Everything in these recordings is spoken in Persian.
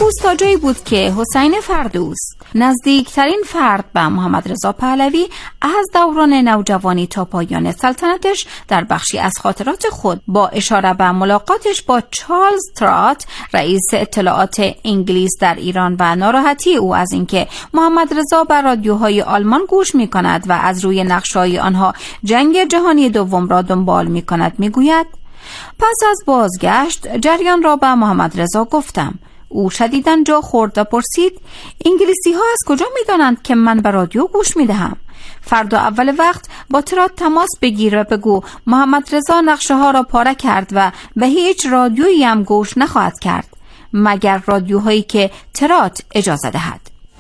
نفوذ تا جایی بود که حسین فردوست، نزدیکترین فرد به محمد رضا پهلوی، از دوران نوجوانی تا پایان سلطنتش در بخشی از خاطرات خود با اشاره به ملاقاتش با چارلز ترات، رئیس اطلاعات انگلیس در ایران و ناراحتی او از اینکه محمد رضا بر رادیوهای آلمان گوش می‌کند و از روی نقشه‌های آنها جنگ جهانی دوم را دنبال می‌کند می‌گوید: پس از بازگشت جریان را به محمد رضا گفتم. او شدیداً جا خورد و پرسید: انگلیسی ها از کجا می دانند که من به رادیو گوش می دهم؟ فردا اول وقت با ترات تماس بگیر و بگو محمد رضا نقشه ها را پاره کرد و به هیچ رادیویی هم گوش نخواهد کرد مگر رادیوهایی که ترات اجازه دهد.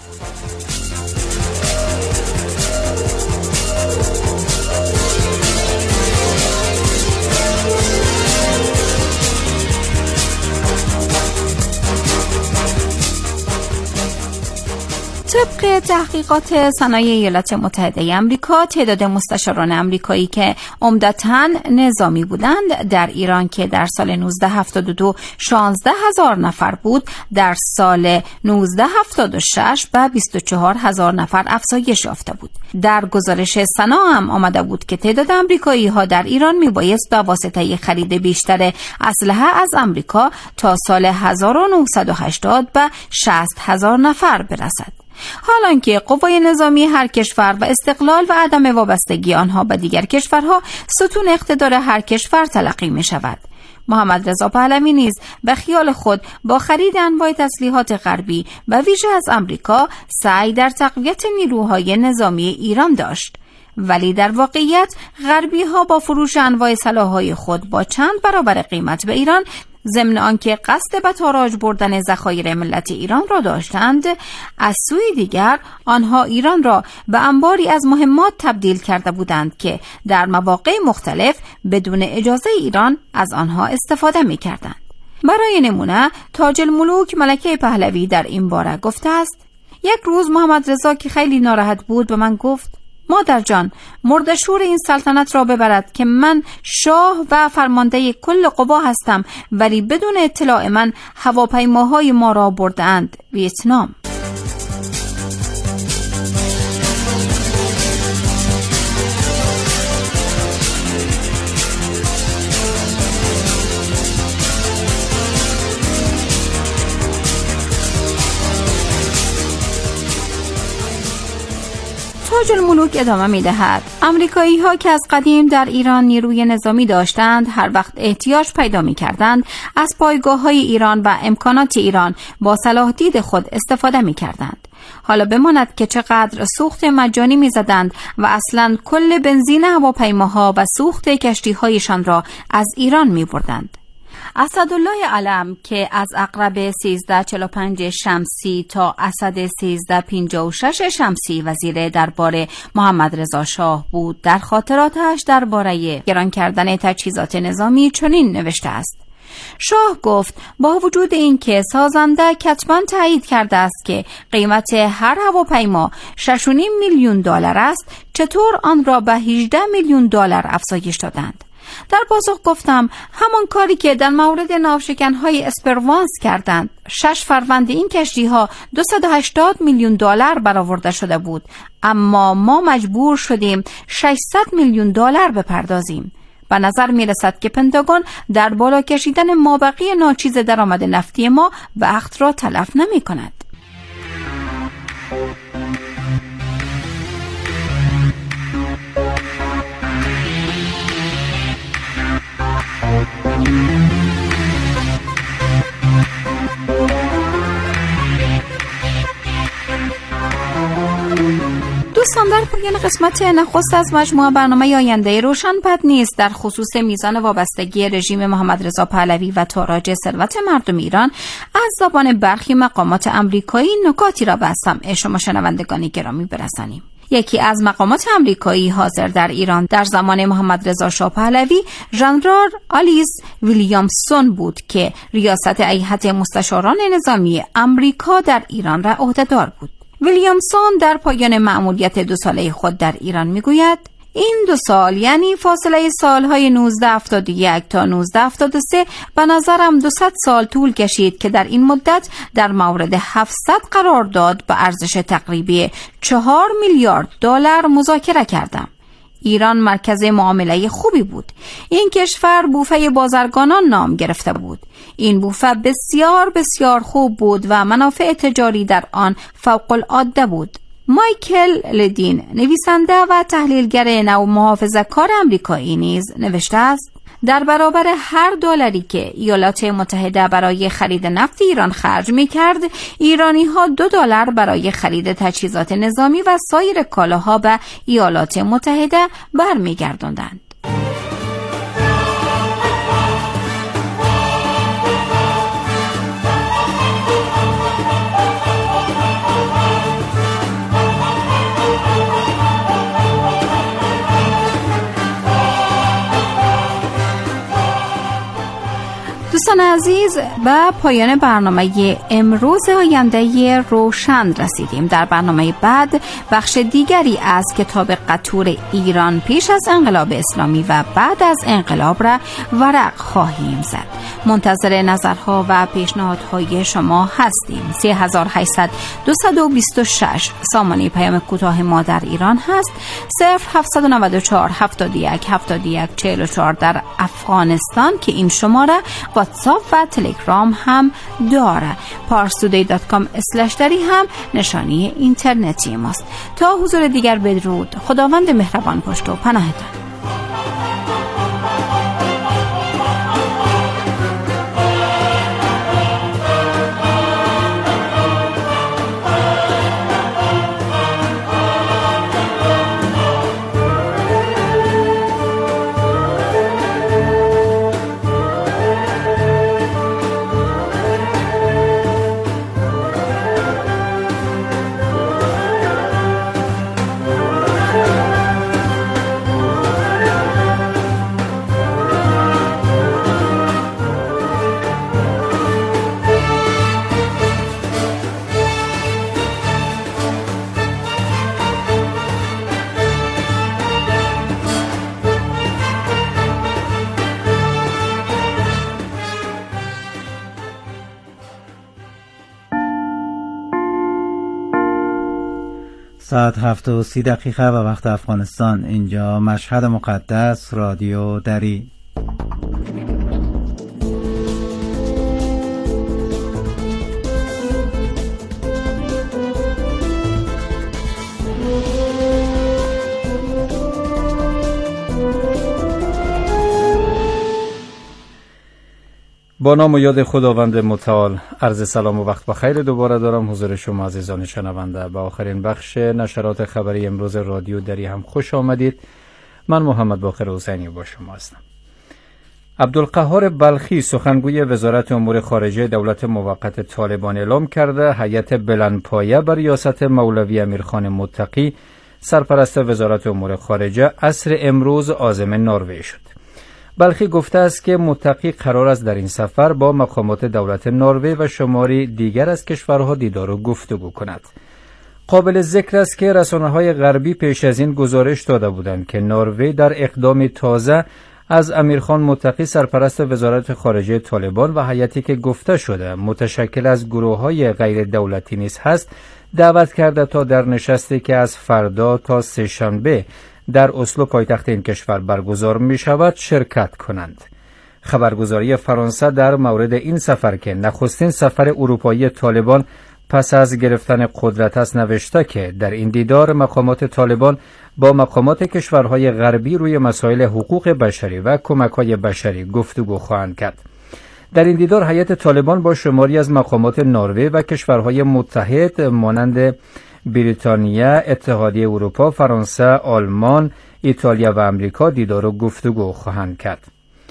طبق تحقیقات صنایع ایالات متحده آمریکا، تعداد مستشاران آمریکایی که عمدتاً نظامی بودند در ایران که در سال 1972 16,000 نفر بود، در سال 1976 به 24,000 نفر افزایش یافته بود. در گزارش سنا هم آمده بود که تعداد آمریکایی ها در ایران میبایست به واسطه خرید بیشتر اسلحه از آمریکا تا سال 1980 به 60,000 نفر برسد. حالان که قوای نظامی هر کشور و استقلال و عدم وابستگی آنها به دیگر کشورها ستون اقتدار هر کشور تلقی می شود، محمد رضا پهلوی نیز به خیال خود با خرید انواع تسلیحات غربی و ویژه از آمریکا سعی در تقویت نیروهای نظامی ایران داشت، ولی در واقعیت غربی ها با فروش انواع سلاح‌های خود با چند برابر قیمت به ایران، ضمن آنکه قصد به تاراج بردن ذخایر ملت ایران را داشتند، از سوی دیگر آنها ایران را به انباری از مهمات تبدیل کرده بودند که در مواقع مختلف بدون اجازه ایران از آنها استفاده می کردند. برای نمونه تاج الملوک ملکه پهلوی در این باره گفته است: یک روز محمد رضا که خیلی ناراحت بود به من گفت: مادر جان، مردشور این سلطنت را ببرد که من شاه و فرمانده کل قوا هستم، ولی بدون اطلاع من هواپیماهای ما را بردند ویتنام. تاج الملوک ادامه می دهد: امریکایی ها که از قدیم در ایران نیروی نظامی داشتند، هر وقت احتیاج پیدا می کردند از پایگاه های ایران و امکانات ایران با صلاح دید خود استفاده می کردند. حالا بماند که چقدر سوخت مجانی می زدند و اصلا کل بنزین هواپیماها و سوخت کشتی هایشان را از ایران می بردند. اسدالله علم که از عقرب 1345 شمسی تا اسد 1356 شمسی وزیر دربار محمد رضا شاه بود، در خاطراتش درباره گران کردن تجهیزات نظامی چنین نوشته است: شاه گفت با وجود اینکه سازنده کتباً تایید کرده است که قیمت هر هواپیما 6.5 میلیون دلار است، چطور آن را به 18 میلیون دلار افزایش دادند؟ در پاسخ گفتم همان کاری که در مورد ناوشکن‌های اسپروانس کردند. 6 فروند این کشتی‌ها 280 میلیون دلار برآورده شده بود، اما ما مجبور شدیم 600 میلیون دلار بپردازیم. به نظر می‌رسد که پنتاگون در بالا کشیدن مابقی ناچیز درآمد نفتی ما وقت را تلف نمی‌کند. دوستان، در پایان قسمت نخست از مجموعه برنامه آینده روشن پد نیست در خصوص میزان وابستگی رژیم محمد رضا پهلوی و تاراج ثروت مردم ایران از زبان برخی مقامات آمریکایی نکاتی را به سمع شما شنوندگان گرامی برسانیم. یکی از مقامات آمریکایی حاضر در ایران در زمان محمد رضا شاه پهلوی ژنرال آلیس ویلیامسون بود که ریاست هیئت مستشاران نظامی آمریکا در ایران را عهده‌دار بود. ویلیامسون در پایان مأموریت 2 ساله خود در ایران میگوید: این 2 سال یعنی فاصله سالهای 1971 تا 1973 به نظرم 200 سال طول کشید که در این مدت در مورد 700 قرارداد به ارزش تقریبی 4 میلیارد دلار مذاکره کردم. ایران مرکز معامله خوبی بود. این کشور بوفه بازرگانان نام گرفته بود. این بوفه بسیار بسیار خوب بود و منافع تجاری در آن فوق العاده بود. مایکل لدین، نویسنده و تحلیلگر نو محافظه‌کار آمریکایی نیز نوشته است: در برابر هر دلاری که ایالات متحده برای خرید نفت ایران خرج می‌کرد، ایرانی‌ها 2 دلار برای خرید تجهیزات نظامی و سایر کالاها به ایالات متحده برمیگرداندند. دوستان عزیز، به پایان برنامه امروز آینده روشن رسیدیم. در برنامه بعد بخش دیگری از کتاب قطور ایران پیش از انقلاب اسلامی و بعد از انقلاب را ورق خواهیم زد. منتظر نظرها و پیشنهادهای شما هستیم. 3800 226 سامانه پیام کوتاه ما در ایران هست. 0794 71 71 44 در افغانستان که این شماره واتساپ و تلگرام هم داره. parstoday.com/dari هم نشانی اینترنتی ماست. تا حضور دیگر بدرود. خداوند مهربان پشت و پناهتان. ساعت 7:30 به وقت افغانستان. اینجا مشهد مقدس، رادیو دری. با نام و یاد خداوند متعال عرض سلام و وقت بخیر دوباره دارم حضور شما عزیزان شنونده. به آخرین بخش نشرات خبری امروز رادیو دری هم خوش آمدید. من محمد باقر حسینی با شما هستم. عبدالقهار بلخی سخنگوی وزارت امور خارجه دولت موقت طالبان اعلام کرده هیئت بلندپایه بر ریاست مولوی امیرخان متقی سرپرست وزارت امور خارجه عصر امروز عازم نروژ شد. بلخی گفته است که متقی قرار است در این سفر با مقامات دولت نروژ و شماری دیگر از کشورها دیدار و گفتگو کند. قابل ذکر است که رسانه‌های غربی پیش از این گزارش داده بودند که نروژ در اقدام تازه از امیرخان متقی سرپرست وزارت خارجه طالبان و هیئتی که گفته شده متشکل از گروه‌های غیر دولتی نیز هست دعوت کرده تا در نشستی که از فردا تا سه‌شنبه در اسلو پایتخت این کشور برگزار می شود شرکت کنند. خبرگزاری فرانسه در مورد این سفر که نخستین سفر اروپایی طالبان پس از گرفتن قدرت است نوشته که در این دیدار مقامات طالبان با مقامات کشورهای غربی روی مسائل حقوق بشری و کمک‌های بشری گفتگو خواهند کرد. در این دیدار هیئت طالبان با شماری از مقامات نروژ و کشورهای متحد مانند بریتانیا، اتحادیه اروپا، فرانسه، آلمان، ایتالیا و امریکا دیدار و گفتگو خواهند کرد.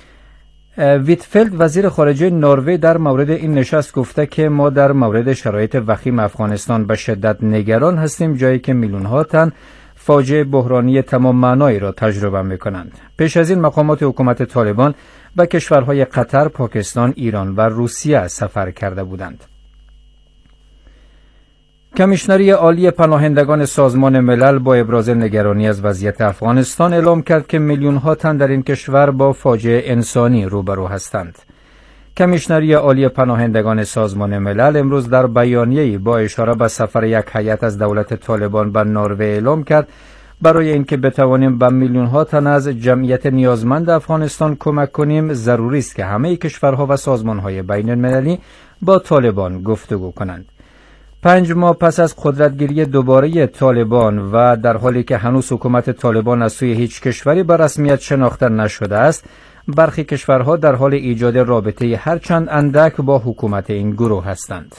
ویتفلد وزیر خارجه نروژ در مورد این نشست گفته که ما در مورد شرایط وخیم افغانستان به شدت نگران هستیم، جایی که میلیون‌ها تن فاجعه بحرانی تمام معنایی را تجربه می‌کنند. پیش از این مقامات حکومت طالبان به کشورهای قطر، پاکستان، ایران و روسیه سفر کرده بودند. کمیشنری عالی پناهندگان سازمان ملل با ابراز نگرانی از وضعیت افغانستان اعلام کرد که میلیون‌ها تن در این کشور با فاجعه انسانی روبرو هستند. کمیشنری عالی پناهندگان سازمان ملل امروز در بیانیه‌ای با اشاره به سفر یک هیئت از دولت طالبان به نروژ اعلام کرد برای اینکه بتوانیم به میلیون‌ها تن از جمعیت نیازمند افغانستان کمک کنیم، ضروری است که همه کشورها و سازمان‌های بین‌المللی با طالبان گفتگو کنند. 5 ماه پس از قدرتگیری دوباره طالبان و در حالی که هنوز حکومت طالبان از سوی هیچ کشوری به رسمیت شناخته نشده است، برخی کشورها در حال ایجاد رابطه هرچند اندک با حکومت این گروه هستند.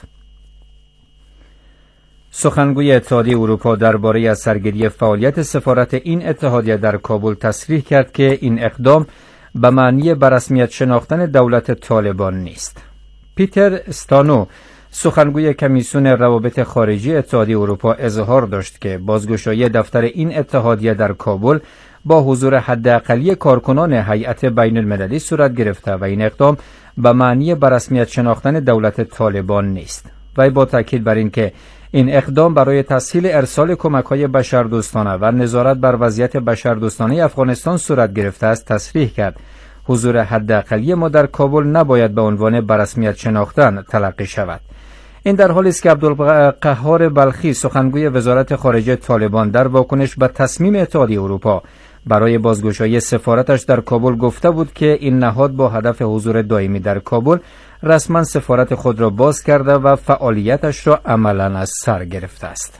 سخنگوی اتحادیه اروپا درباره از سرگیری فعالیت سفارت این اتحادیه در کابل تصریح کرد که این اقدام به معنی به رسمیت شناختن دولت طالبان نیست. پیتر استانو، سخنگوی کمیسیون روابط خارجی اتحادیه اروپا، اظهار داشت که بازگشایی دفتر این اتحادیه در کابل با حضور حداقلی کارکنان هیئت بین المللی صورت گرفته و این اقدام به معنی به رسمیت شناختن دولت طالبان نیست. وی با تاکید بر اینکه این اقدام برای تسهیل ارسال کمک‌های بشردوستانه و نظارت بر وضعیت بشردوستانه افغانستان صورت گرفته است، تصریح کرد حضور حداقلی ما در کابل نباید به عنوان به رسمیت شناختن تلقی شود. این در حالی است که عبدالقهار بلخی، سخنگوی وزارت خارجه طالبان، در واکنش به تصمیم اتحادیه اروپا برای بازگشایی سفارتش در کابل گفته بود که این نهاد با هدف حضور دائمی در کابل رسما سفارت خود را باز کرده و فعالیتش را عملاً از سر گرفته است.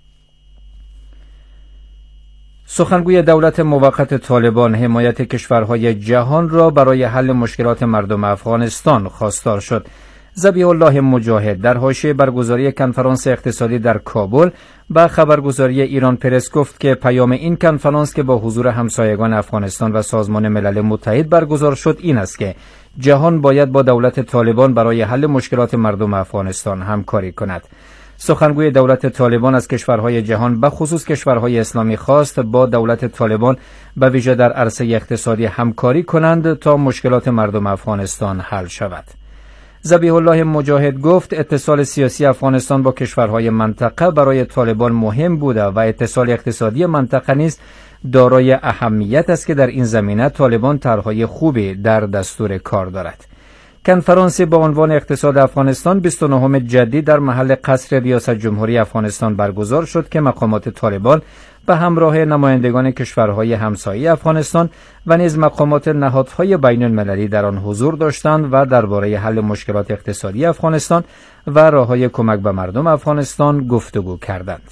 سخنگوی دولت موقت طالبان حمایت کشورهای جهان را برای حل مشکلات مردم افغانستان خواستار شد. ذبیح الله مجاهد در حاشیه برگزاری کنفرانس اقتصادی در کابل با خبرگزاری ایران پرس گفت که پیام این کنفرانس که با حضور همسایگان افغانستان و سازمان ملل متحد برگزار شد این است که جهان باید با دولت طالبان برای حل مشکلات مردم افغانستان همکاری کند. سخنگوی دولت طالبان از کشورهای جهان به خصوص کشورهای اسلامی خواست با دولت طالبان به ویژه در عرصه اقتصادی همکاری کنند تا مشکلات مردم افغانستان حل شود. ذبیح الله مجاهد گفت اتصال سیاسی افغانستان با کشورهای منطقه برای طالبان مهم بوده و اتصال اقتصادی منطقه نیز دارای اهمیت است که در این زمینه طالبان طرحهای خوبی در دستور کار دارد. کنفرانسی با عنوان اقتصاد افغانستان 29 جدی در محل قصر ریاست جمهوری افغانستان برگزار شد که مقامات طالبان به همراه نمایندگان کشورهای همسایه افغانستان و نیز مقامات نهادهای بین المللی در آن حضور داشتند و درباره حل مشکلات اقتصادی افغانستان و راههای کمک به مردم افغانستان گفتگو کردند.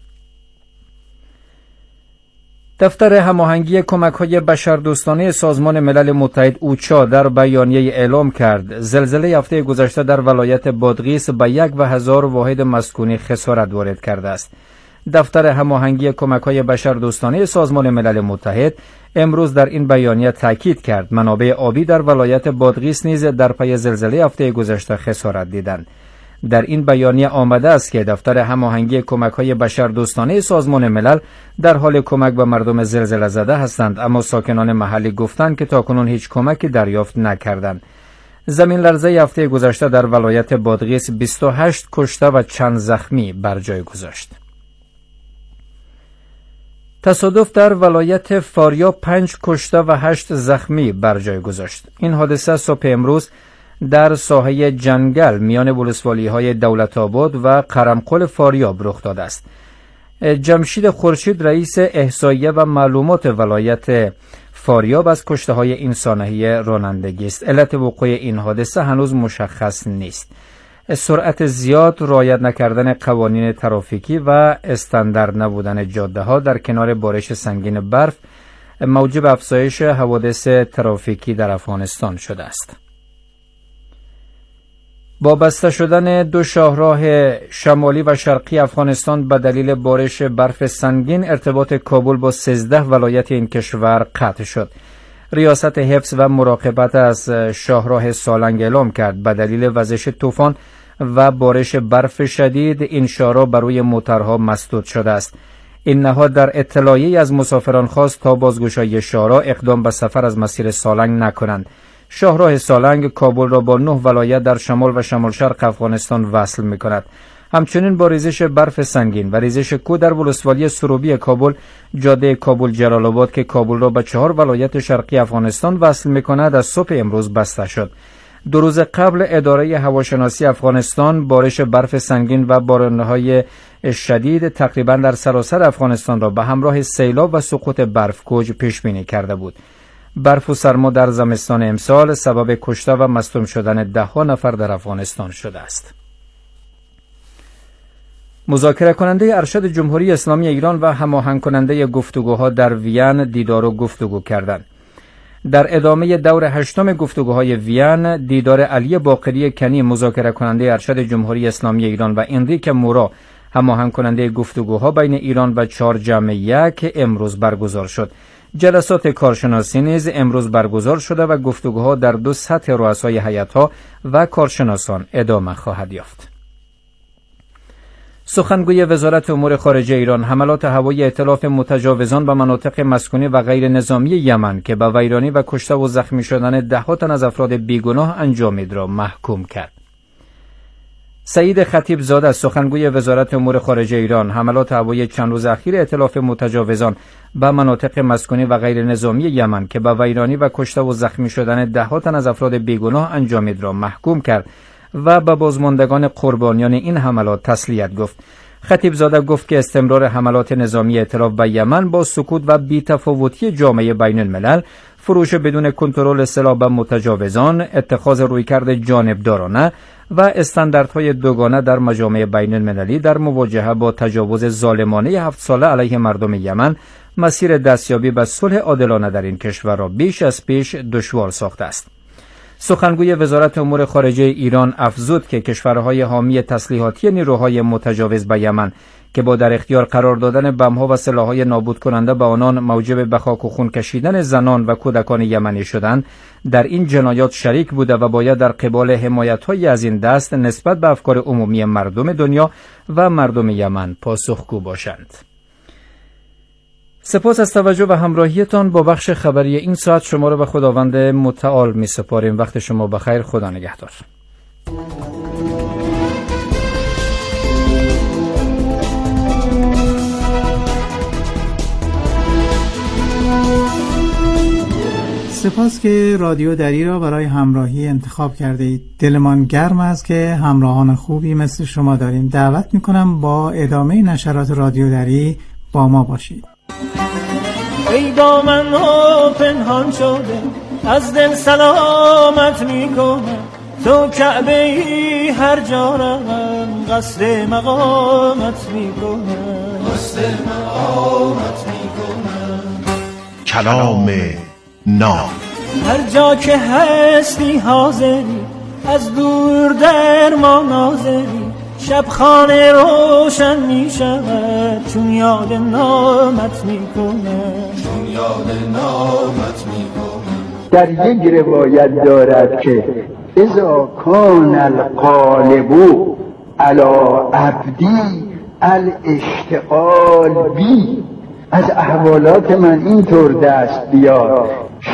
دفتر هماهنگی کمک‌های بشردوستانه سازمان ملل متحد اوچا در بیانیه اعلام کرد زلزله هفته گذشته در ولایت بادغیس به 1,000 واحد مسکونی خسارت وارد کرده است. دفتر هماهنگی کمک‌های بشردوستانه سازمان ملل متحد امروز در این بیانیه تاکید کرد منابع آبی در ولایت بادغیس نیز در پی زلزله هفته گذشته خسارت دیدند. در این بیانیه آمده است که دفتر هماهنگی کمک‌های بشردوستانه سازمان ملل در حال کمک به مردم زلزله زده هستند، اما ساکنان محلی گفتند که تاکنون هیچ کمکی دریافت نکردند. زمین لرزه هفته گذشته در ولایت بادغیس 28 کشته و چند زخمی بر جای گذاشت. تصادف در ولایت فاریاب 5 کشته و 8 زخمی بر جای گذاشت. این حادثه صبح امروز در ساحه جنگل میان ولسوالی‌های دولت آباد و قرمقل فاریاب رخ داده است. جمشید خورشید رئیس احصاییه و معلومات ولایت فاریاب از کشته‌های این سانحه رانندگی است. علت وقوع این حادثه هنوز مشخص نیست. سرعت زیاد، رعایت نکردن قوانین ترافیکی و استاندارد نبودن جاده‌ها در کنار بارش سنگین برف موجب افزایش حوادث ترافیکی در افغانستان شده است. با بسته شدن 2 شاهراه شمالی و شرقی افغانستان به دلیل بارش برف سنگین ارتباط کابل با 13 ولایت این کشور قطع شد. ریاست حفظ و مراقبت از شاهراه سالنگ اعلام کرد به دلیل وزش طوفان و بارش برف شدید این شاهراه بر روی موترها مسدود شده است. این نهاد در اطلاعیه‌ای از مسافران خواست تا بازگشایی شاهراه اقدام به سفر از مسیر سالنگ نکنند. شاهراه سالنگ کابل را با 9 ولایت در شمال و شمال شرق افغانستان وصل می‌کند. همچنین با ریزش برف سنگین و ریزش کوه در ولسوالی سروبی کابل، جاده کابل جلال آباد که کابل را به 4 ولایت شرقی افغانستان وصل می‌کند از صبح امروز بسته شد. 2 روز قبل اداره هواشناسی افغانستان بارش برف سنگین و باران‌های شدید تقریباً در سراسر افغانستان را به همراه سیلاب و سقوط برف کوچ پیش بینی کرده بود. برف و سرما در زمستان امسال سبب کشته و مصدوم شدن 10 نفر در افغانستان شده است. مذاکره کننده ارشد جمهوری اسلامی ایران و هماهنگ کننده گفتگوها در وین دیدار و گفتگو کردند. در ادامه دور 8 گفتگوهای وین، دیدار علی باقری کنی مذاکره کننده ارشد جمهوری اسلامی ایران و انریک مورا هماهنگ کننده گفتگوها بین ایران و 4 جمع 1 امروز برگزار شد. جلسات کارشناسی نیز امروز برگزار شده و گفتگوها در 2 سطح رؤسای هیئت‌ها و کارشناسان ادامه خواهد یافت. سخنگوی وزارت امور خارجه ایران حملات هوایی ائتلاف متجاوزان به مناطق مسکونی و غیر نظامی یمن که به ویرانی و کشته و زخمی شدن 10 تن از افراد بیگناه انجامید را محکوم کرد. سعید خطیب زاده سخنگوی وزارت امور خارجه ایران حملات هوایی چند روز اخیر ائتلاف متجاوزان به مناطق مسکونی و غیر نظامی یمن که به ویرانی و کشته و زخمی شدن 10 تن از افراد بیگناه انجامید را محکوم کرد و به بازماندگان قربانیان این حملات تسلیت گفت. خطیب زاده گفت که استمرار حملات نظامی ائتلاف به یمن با سکوت و بی‌تفاوتی جامعه بین الملل، فروش بدون کنترل سلاح به متجاوزان، اتخاذ رویکرد جانبدارانه و استانداردهای دوگانه در مجامع بین المللی در مواجهه با تجاوز ظالمانه 7 ساله علیه مردم یمن، مسیر دستیابی به صلح عادلانه در این کشور را بیش از پیش دشوار ساخته است. سخنگوی وزارت امور خارجه ایران افزود که کشورهای حامی تسلیحاتی نیروهای متجاوز به یمن که با در اختیار قرار دادن بم‌ها و سلاح‌های نابود کننده به آنان موجب به خاک و خون کشیدن زنان و کودکان یمنی شدند، در این جنایات شریک بوده و باید در قبال حمایت‌های از این دست نسبت به افکار عمومی مردم دنیا و مردم یمن پاسخگو باشند. سپاس از توجه و همراهیتان با بخش خبری این ساعت. شما را به خداوند متعال می سپاریم. وقت شما بخیر. خدا نگهدار. سپاس که رادیو دری را برای همراهی انتخاب کرده اید. دلمان گرم است که همراهان خوبی مثل شما داریم. دعوت می کنم با ادامه نشرات رادیو دری با ما باشید. ای دامن ها پنهان شده از دل سلامت میکنه، تو کعبه ای هر جا روم قصد مقامت میکنه، قصد مقامت میکنه. کلام ناب هر جا که هستی حاضری، از دور در ما ناظری، شب خانه روشن می شود چون یاد نامت می کنه، چون یاد نامت می کنه. در یک روایت دارد که اذا کان القالب علی عبدی الاشتغال بی، از احوالات من اینطور دست بیار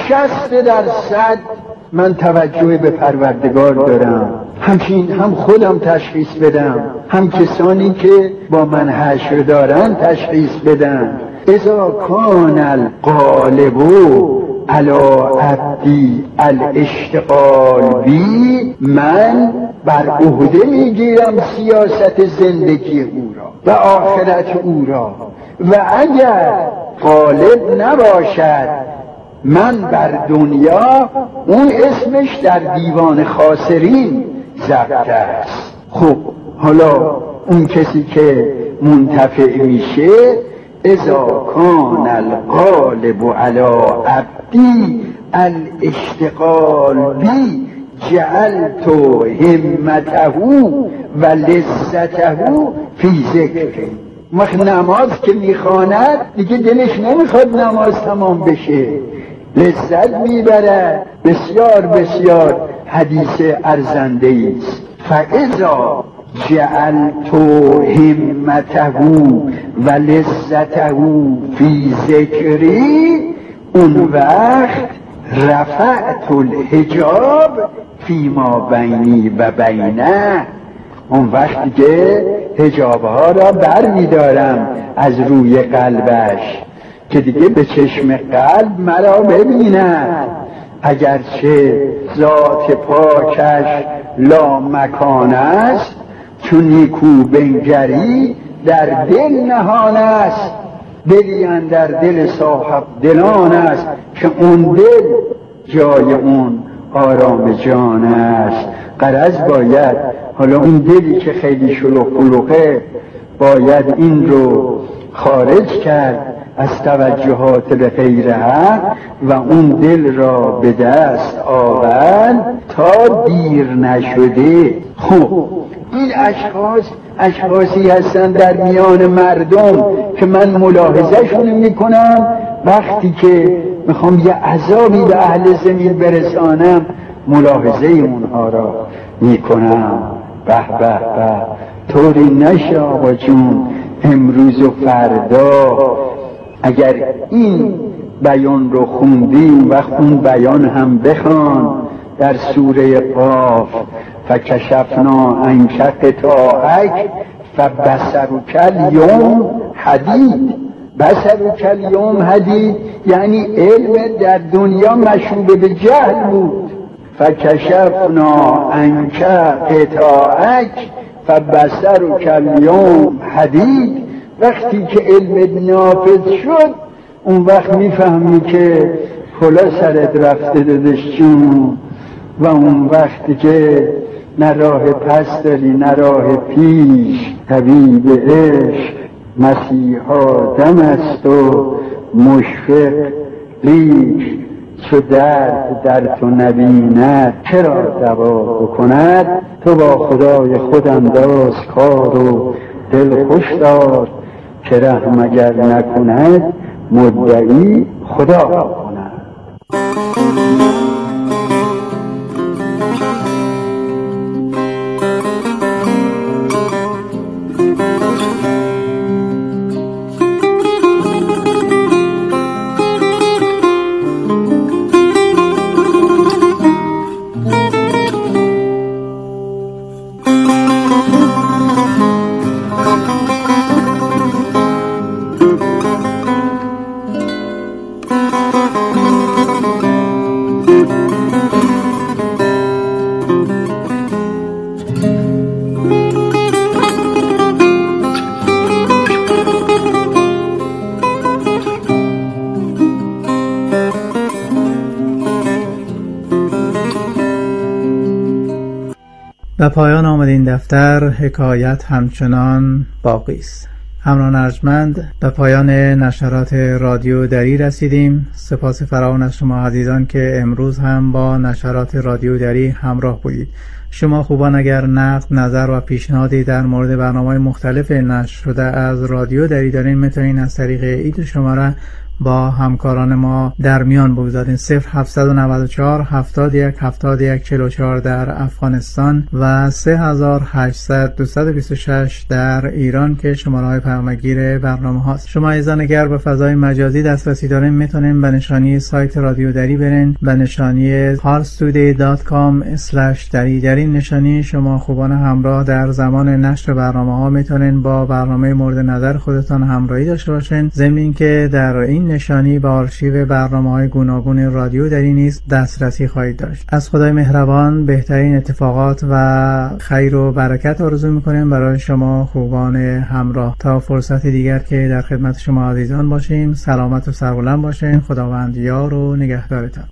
60% من توجه به پروردگار دارم، همچنین هم خودم تشخیص بدم، هم کسانی که با من حشر دارن تشخیص بدن. اذا کان القالب علی عبدی الاشتغال بی، من بر عهده میگیرم سیاست زندگی او را و آخرت او را، و اگر غالب نباشد من بر دنیا، اون اسمش در دیوان خاسرین ضبط است. خب حالا اون کسی که منتفع میشه، اذا کان الغالب علی عبدی الاشتغال بی جعلت همته و لذته فی ذکره. وقت نماز که میخواند دیگه دلش نمیخواد نماز تمام بشه، لذت میبرد. بسیار بسیار حدیث ارزنده است. فاذا جعلت همته و لذته فی ذکری، اون وقت رفعت الحجاب فی ما بینی و بینه، اون وقت دیگه حجابها را بر می‌دارم از روی قلبش که دیگه به چشم قلب مرا ببیند. اگرچه ذات پاکش لامکان است، چون نیکو بنگری در دل نهان است. دلی اندر دل صاحب دلان است که اون دل جای اون آرام جان است. غرض باید حالا اون دلی که خیلی شلوغه باید این رو خارج کرد از توجهات به غیر حق و اون دل را به دست آورد تا دیر نشده. خب این اشخاصی هستن در میان مردم که من ملاحظه‌شون میکنم وقتی که میخوام یه عذابی به اهل زمین برسانم ملاحظه اونها را میکنم. به به به طوری نشه آقا جون، امروز و فردا اگر این بیان رو خوندیم وقت اون بیان هم بخوان در سوره قاف. فکشفنا عنک غطاءک فبصرک الیوم حدید. بصرک الیوم حدید یعنی علم در دنیا مشروب به جهل بود. فکشفنا عنک غطاءک فبصرک الیوم حدید. وقتی که علم نافذ شد اون وقت میفهمی که پلا سرت رفته دادش جون، و اون وقتی که نه راه پس داری نه راه پیش. طبیب عشق مسیحا دم است و مشفق لیک چو درد در تو نبیند چرا دوا بکند. تو با خدای خود انداز کار و دل خوش دار که رحم اگر نکند مدعی خدا کند. به پایان آمد این دفتر. حکایت همچنان باقی است. همراهان ارجمند، به پایان نشرات رادیو دری رسیدیم. سپاس فراوان از شما عزیزان که امروز هم با نشرات رادیو دری همراه بودید. شما خوبان اگر نقد، نظر و پیشنهادی در مورد برنامه‌های مختلف نشر شده از رادیو دری دارین، میتونین از طریق این شماره با همکاران ما در میان بگذارین. 0794 71 71 44 در افغانستان و 3800 226 در ایران که شماره های پیامگیر برنامه هاست. شما ایزان اگر به فضای مجازی دسترسی دارین میتونین به نشانی سایت رادیو دری برین، به نشانی parstoday.com/dari. در این نشانی شما خوبان همراه در زمان نشر برنامه ها میتونین با برنامه مورد نظر خودتان همراهی داشته باشین. ضمن اینکه در این نشانی به آرشیو برنامه‌های گوناگون رادیو دری نیز دسترسی خواهید داشت. از خدای مهربان بهترین اتفاقات و خیر و برکت آرزو می‌کنیم برای شما خوبان همراه. تا فرصت دیگر که در خدمت شما عزیزان باشیم، سلامت و سربلند باشین. خداوند یار و نگهدارتان.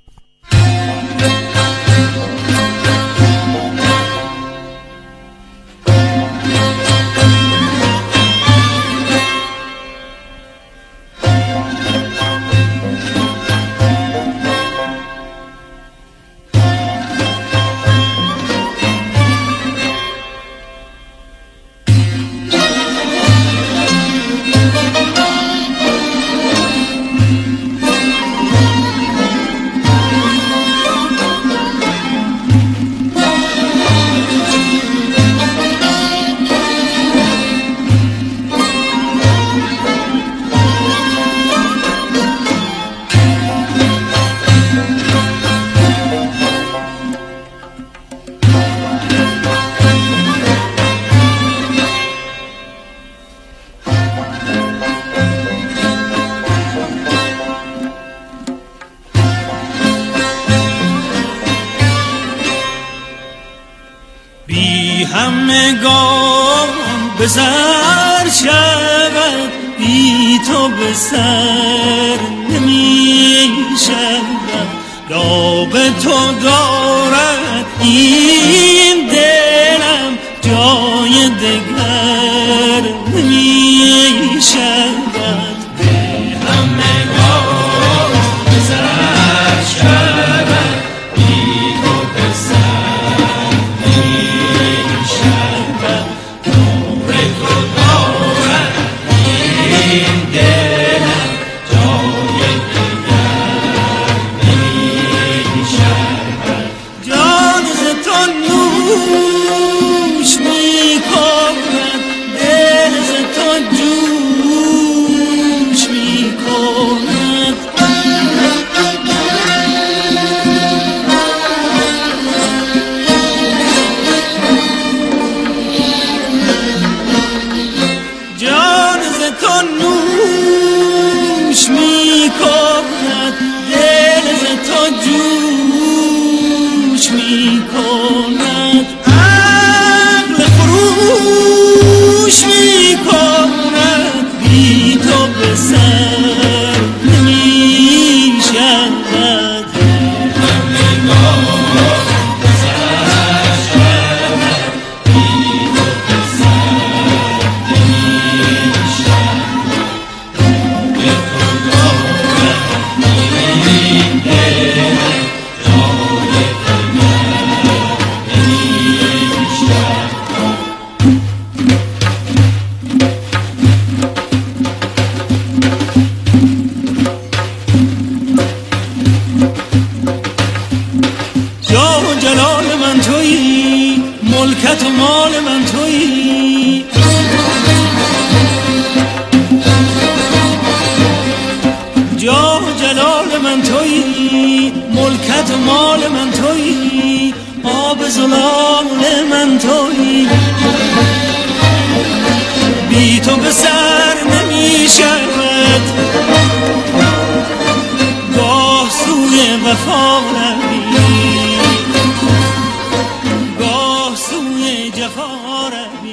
همگان به سر شود، بی تو به سر نمی شود. داغ تو دارد این دلم، جای دگر نمی شود. همگان به سر شود، بی تو به سر نمی شود. داغ تو دارد این دلم، جای دگر نمی شود. جان ز تو نوش می کند، دل ز تو جوش می کند. جان ز تو نوش می کند، دل ز تو جوش می کند. عقل خروش می کند، بی تو به سر نمی شود. جاه و جلال من تویی، ملکت و مال من تویی. جاه و جلال من تویی، ملکت و مال من تویی. آب زلال من تویی، بی تو به سر نمی شود. گاه سوی وفا روی، گاه سوی جفا روی.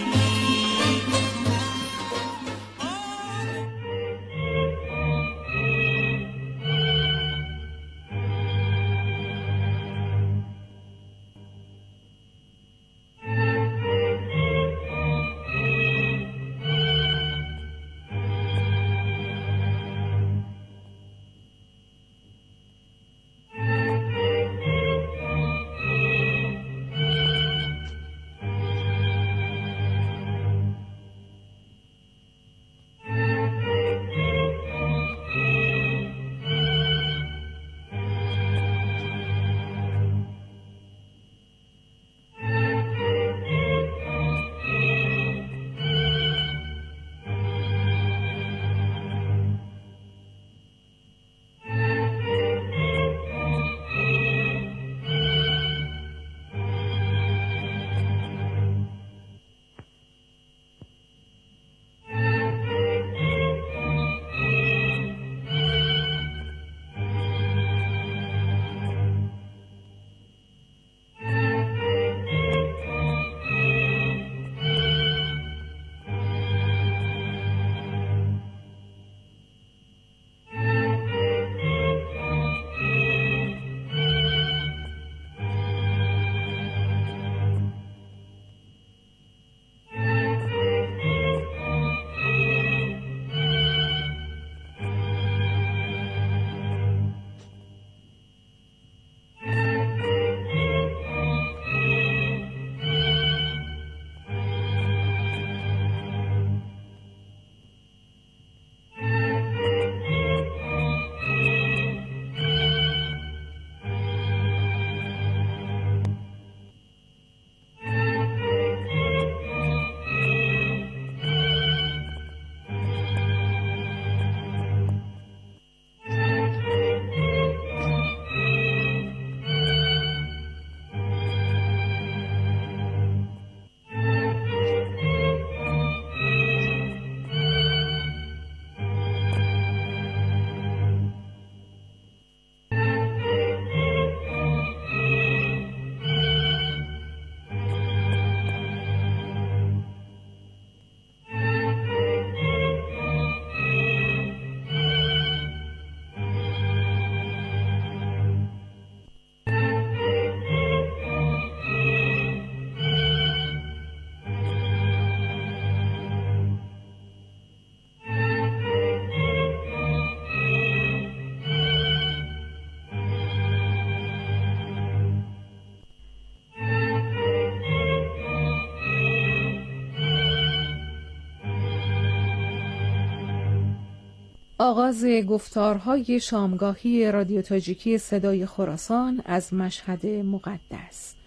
آغاز گفتارهای شامگاهی رادیو تاجیکی صدای خراسان از مشهد مقدس.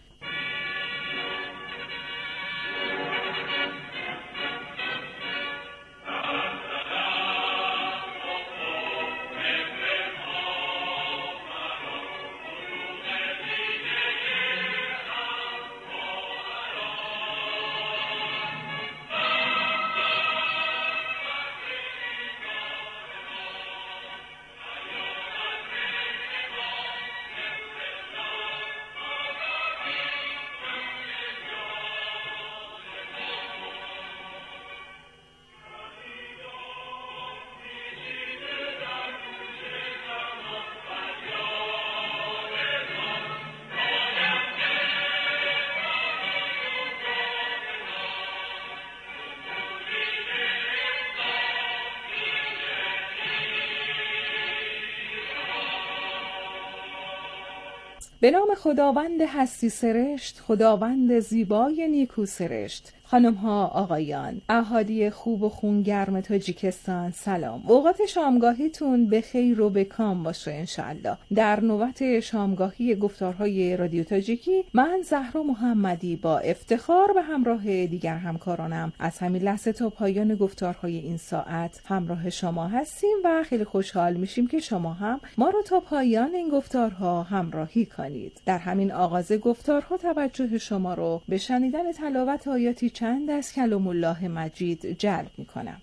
به نام خداوند هستی سرشت، خداوند زیبای نیکو سرشت. خانم ها، آقایان، اهالی خوب و خونگرم تاجیکستان، سلام. اوقات شامگاهیتون به خیر و به کام باشه انشالله. در نوبت شامگاهی گفتارهای رادیو تاجیکی، من زهرا محمدی با افتخار به همراه دیگر همکارانم از همین لحظه تا پایان گفتارهای این ساعت همراه شما هستیم و خیلی خوشحال میشیم که شما هم ما رو تا پایان این گفتارها همراهی کنید. در همین آغاز گفتارها توجه شما رو به شنیدن تلاوت آیاتی چند از کلام الله مجید جلب میکنم.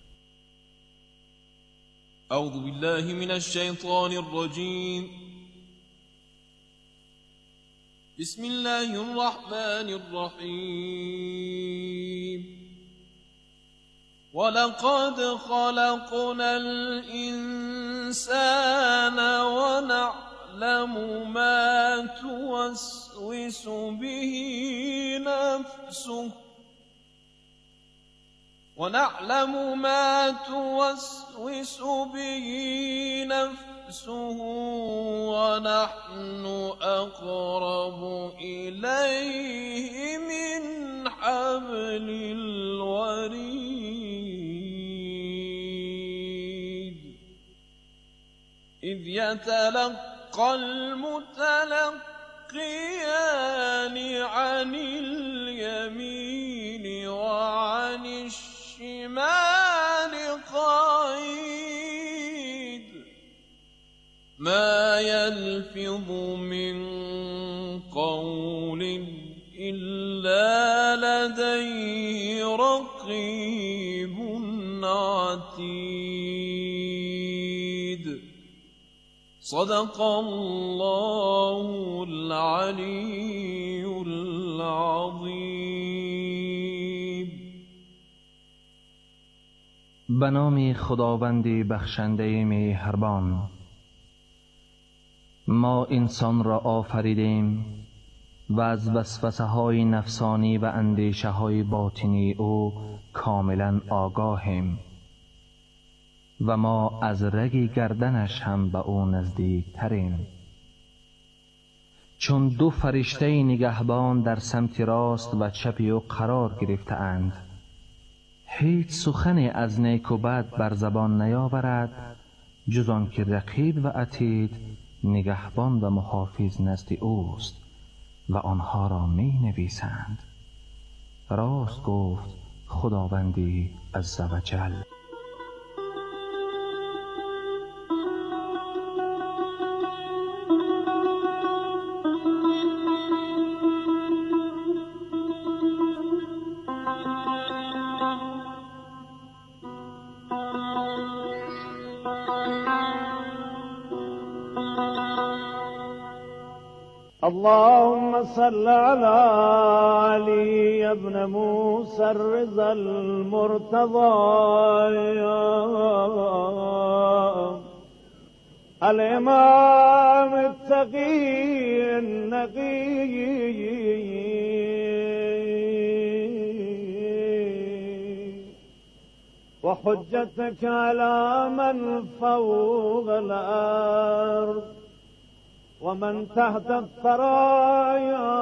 اعوذ بالله من الشیطان الرجیم. بسم الله الرحمن الرحیم. ولقد خلقنا الانسان ونعلم ما توسوس به نفسه ونحن أقرب إليه من حبل الوريد إذ يتلقى المتلقيان عن اليمين وعن الشمال قعيد ما يلفظ من قول إلا لديه رقيب عتيد. صدق الله العلي العظيم. به نام خداوند بخشنده مهربان. ما انسان را آفریدیم و از وسوسه های نفسانی و اندیشه های باطنی او کاملا آگاهیم و ما از رگ گردنش هم به او نزدیک تریم. چون دو فرشته نگهبان در سمت راست و چپ او قرار گرفته اند، هیچ سخن از نیک و بد بر زبان نیاورد جز آن که رقیب و عتید نگهبان و محافظ نزد اوست و آنها را می نویسند. راست گفت خداوندی عزوجل. اللهم صل على علي ابن موسى الرضا المرتضى الإمام التقي النقي وحجتك على من فوق الأرض ومن تحت الثرايا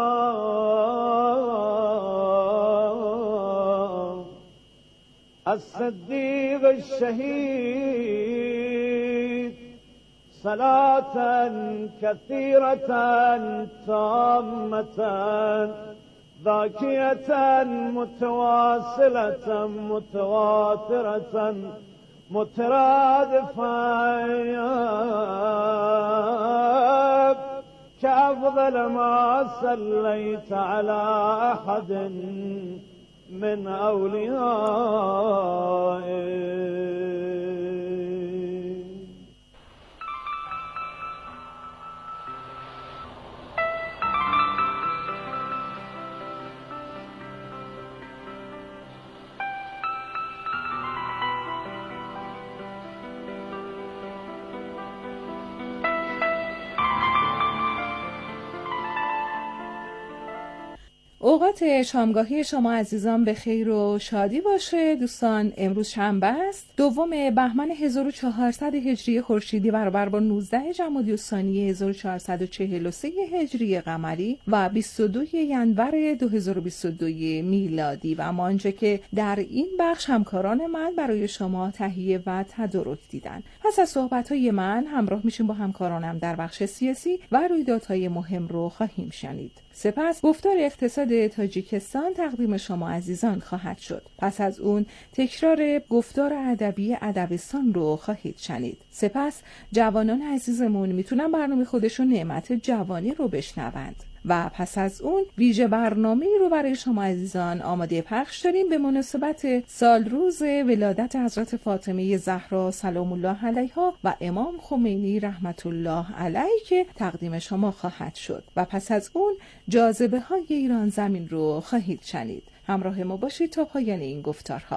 الصديق الشهيد صلاة كثيرة تامة ذاكية متواصلة متواترة مترادفة كأفضل ما صليت على أحد من أوليائك. اوقات شامگاهی شما عزیزان به خیر و شادی باشه. دوستان امروز شنبه است، دوم بهمن 1400 هجری خورشیدی برابر با 19 جمادی الثانی 1443 هجری قمری و 22 ینور 2022 میلادی. و اما آنچه که در این بخش همکاران من برای شما تهیه و تدارک دیدن. پس از صحبت‌های من همراه میشیم با همکارانم در بخش سیاسی و رویدادهای مهم رو خواهیم شنید. سپس گفتار اقتصاد تاجیکستان تقدیم شما عزیزان خواهد شد. پس از اون تکرار گفتار ادبی ادبستان رو خواهید شنید. سپس جوانان عزیزمون میتونن برنامه خودشون نعمت جوانی رو بشنوند. و پس از اون ویژه برنامه‌ای رو برای شما عزیزان آماده پخش داریم به مناسبت سال روز ولادت حضرت فاطمه زهرا سلام الله علیها و امام خمینی رحمت الله علیه که تقدیم شما خواهد شد. و پس از اون جاذبه های ایران زمین رو خواهید شنید. همراه ما باشید تا پایان این گفتارها.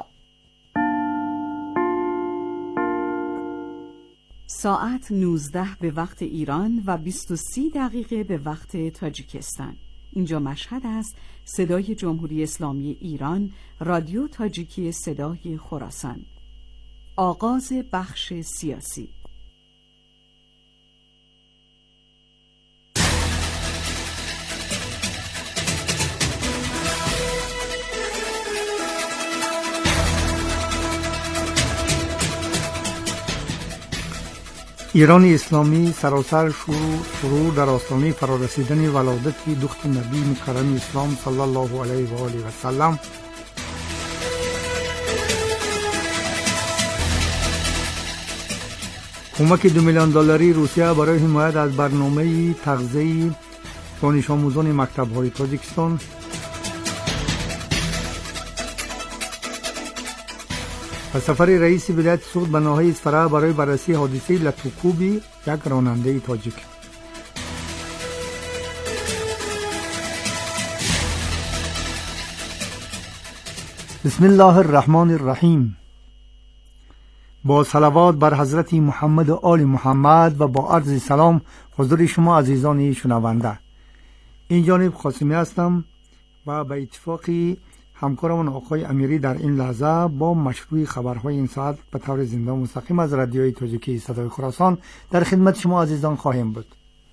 ساعت 19 به وقت ایران و 23 دقیقه به وقت تاجیکستان. اینجا مشهد است. صدای جمهوری اسلامی ایران، رادیو تاجیکی صدای خراسان. آغاز بخش سیاسی. ایران اسلامی سراسر شروع در آستانه فرارسیدن ولادت دختر نبی مکرم اسلام صلی الله علیه و آله و سلم کمک $2 میلیون روسیه برای حمایت از برنامه تغذیه دانش آموزان مکتب‌های تاجیکستان، و سفر رئیس ولایت سوخت به ناحیه اصفهان برای بررسی حادثه لتوکوبی یک راننده تاجیک. بسم الله الرحمن الرحیم. با صلوات بر حضرت محمد و آل محمد و با عرض سلام حضور شما عزیزان شنونده. این جانب قاسمی هستم و به اتفاقی همکارمون آقای امیری در این لحظه با مشروع خبرهای این ساعت به طور زنده و مستقیم از رادیوی تاجیکی صدای خراسان در خدمت شما عزیزان خواهیم بود.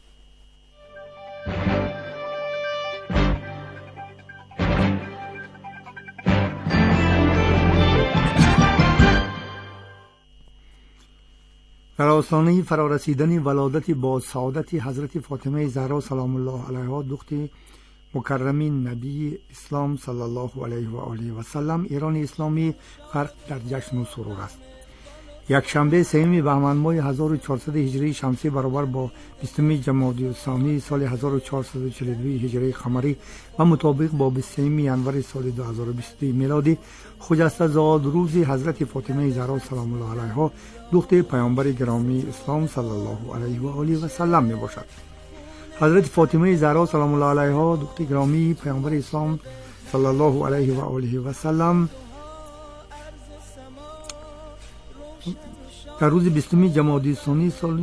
در آستانه فرارسیدن ولادت با سعادت حضرت فاطمه زهرا سلام الله علیها دختر مکرم نبی اسلام صلی الله علیه و آله و سلم، ایران اسلامی غرق در جشن و سرور است. یک شنبه 3 بهمن ماه 1400 هجری شمسی برابر با 20 جمادی الثانی سال 1442 هجری قمری و مطابق با 23 ینور سال 2022 میلادی خجسته زاد روز حضرت فاطمه زهرا سلام الله علیها دختر پیامبر گرامی اسلام صلی الله علیه و آله و سلم می باشد. حضرت فاطمه زهرا سلام الله علیها دختر گرامی پیامبر اسلام صلی الله علیه و آله و سلم در روز 20 جمادی الثانی سال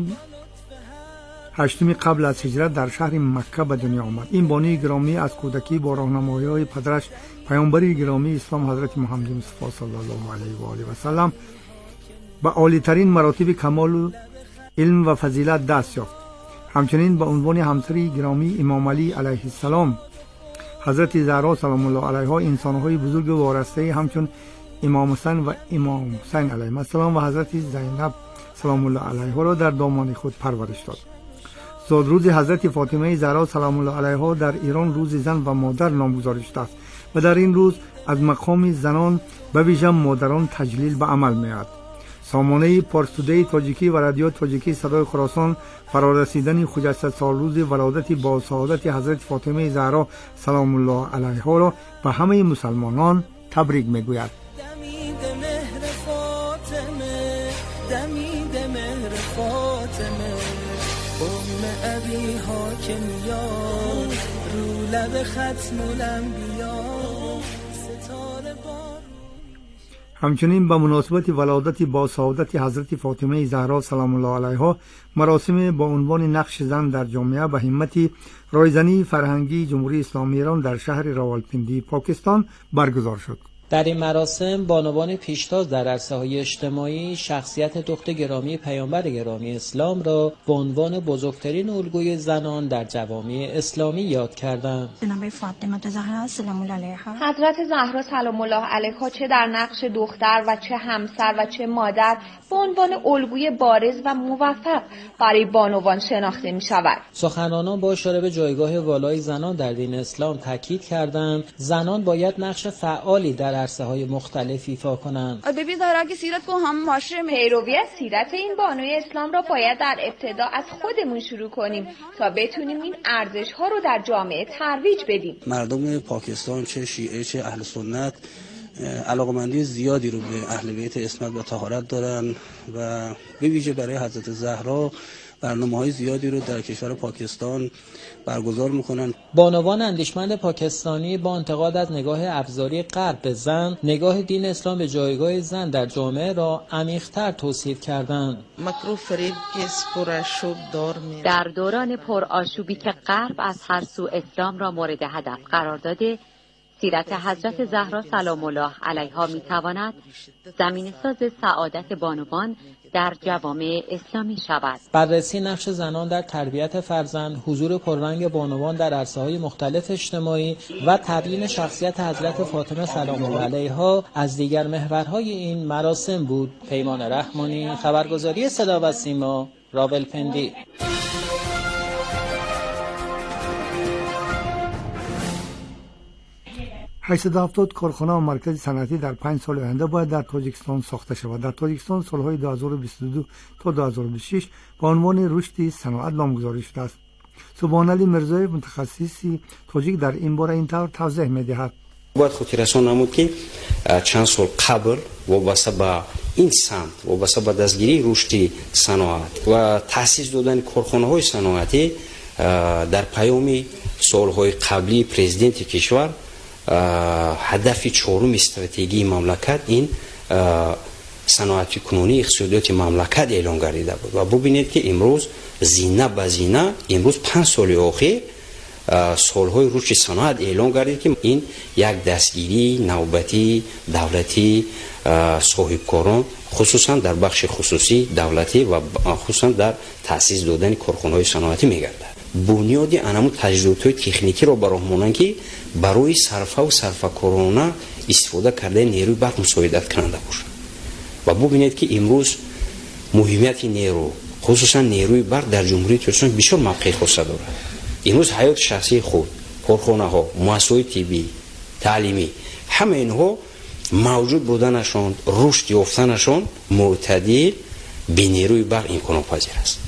8 قبل از هجرت در شهر مکه به دنیا آمد. این بانی گرامی از کودکی با راهنمایی‌های پدرش پیامبر گرامی اسلام حضرت محمد مصطفی صلی الله علیه و آله و سلم به عالی‌ترین مراتب کمال و علم و فضیلت دست یافت. همچنین به عنوان همسر گرامی امام علی علیه السلام حضرت زهرا سلام الله علیها انسان‌های بزرگ وارسته همچون امام حسن و امام حسین علیهم السلام و حضرت زینب سلام الله علیها را در دامان خود پرورش داد. زادروز حضرت فاطمه زهرا سلام الله علیها در ایران روز زن و مادر نامگذاری شده است و در این روز از مقام زنان به ویژه مادران تجلیل به عمل می‌آید. سامانه پارستوده تاجیکی و رادیو تاجیکی صدای خراسان فرارسیدن خجسته سالروز ولادت با سعادت حضرت فاطمه زهرا سلام الله علیها را به همه مسلمانان تبریک می‌گوید. همچنین به مناسبت ولادت با سعادت حضرت فاطمه زهرا سلام الله علیها مراسم با عنوان نقش زن در جامعه به همت رایزنی فرهنگی جمهوری اسلامی ایران در شهر راولپندی پاکستان برگزار شد. در این مراسم بانوان پیشتاز در عرصه‌های اجتماعی شخصیت دختر گرامی پیامبر گرامی اسلام را به عنوان بزرگترین الگوی زنان در جوامع اسلامی یاد کردند. جناب فاطمه زهرا سلام الله علیها، حضرت زهرا سلام الله علیها چه در نقش دختر و چه همسر و چه مادر به عنوان الگوی بارز و موفق برای بانوان شناخته می شود. سخنرانان با اشاره به جایگاه والای زنان در دین اسلام تاکید کردند زنان باید نقش فعالی در عرصه‌های مختلف ایفا کنند. پیروی از سیرت این بانوی اسلام را باید در ابتدا از خودمون شروع کنیم تا بتونیم این ارزش‌ها رو در جامعه ترویج بدیم. مردم پاکستان چه شیعه چه اهل سنت علاقمندی زیادی رو به اهل بیت عصمت و طهارت دارن و به ویژه برای حضرت زهرا برنامه‌های زیادی رو در کشور پاکستان برگزار میکنن. بانوان اندیشمند پاکستانی با انتقاد از نگاه ابزاری غرب به زن، نگاه دین اسلام به جایگاه زن در جامعه را عمیق‌تر توصیف کردند. در دوران پرآشوبی که غرب از هر سو اسلام را مورد هدف قرار داده، سیرت حضرت زهرا سلام الله علیها میتواند زمینه‌ساز سعادت بانوان در جوامع اسلامی شود. بررسی نقش زنان در تربیت فرزند، حضور پررنگ بانوان در عرصه‌های مختلف اجتماعی و تبیین شخصیت حضرت فاطمه سلام الله علیها از دیگر محورهای این مراسم بود. پیمان رحمانی، خبرگزاری صدا و سیما، راولپندی. 870 کارخانه و مرکز صنعتی در 5 سال آینده باید در تاجیکستان ساخته شود. در تاجیکستان سالهای 2022 تا 2026 به عنوان رشد صنعت نامگذاری شده است. سبحان علی مرزایف متخصصی تاجیک در این باره این طور توضیح می‌دهد. باید خاطررسان نمود که چند سال قبل وابسته به این سمت، وابسته به دستگیری رشد صنعت و تأسیس دادن کارخانه‌های صنعتی در پیام سالهای قبلی پرزیدنت کشور هدف چهارم استراتژی مملکت این صنعتی کنونی اقتصادیات مملکت اعلان گردیده بود و ببینید که امروز زینه به زینه امروز 5 سال اخیر سالهای رشد صنعت اعلان گردید که این یک دستگیری نوبتی دولتی صاحبکاران خصوصا در بخش خصوصی دولتی و خصوصا در تأسیس دادن کارخانه‌های صنعتی می‌گردد. بنیاد انمو تجهیزات تکنیکی را براه مانند که برای صرفه و صرفه‌کارانه استفاده کرده نیروی برق مساعدت کننده باشد و ببینید که امروز مهمیت نیرو خصوصا نیروی برق در جمهوری ترکمنستان بسیار موقعیت خاص دارد. امروز حیات شخصی خود، کارخانه‌ها، مؤسسات طبی، تعلیمی همه اینها موجود بودنشان، رشد یافتنشان معتدل به نیروی برق امکان پذیر است.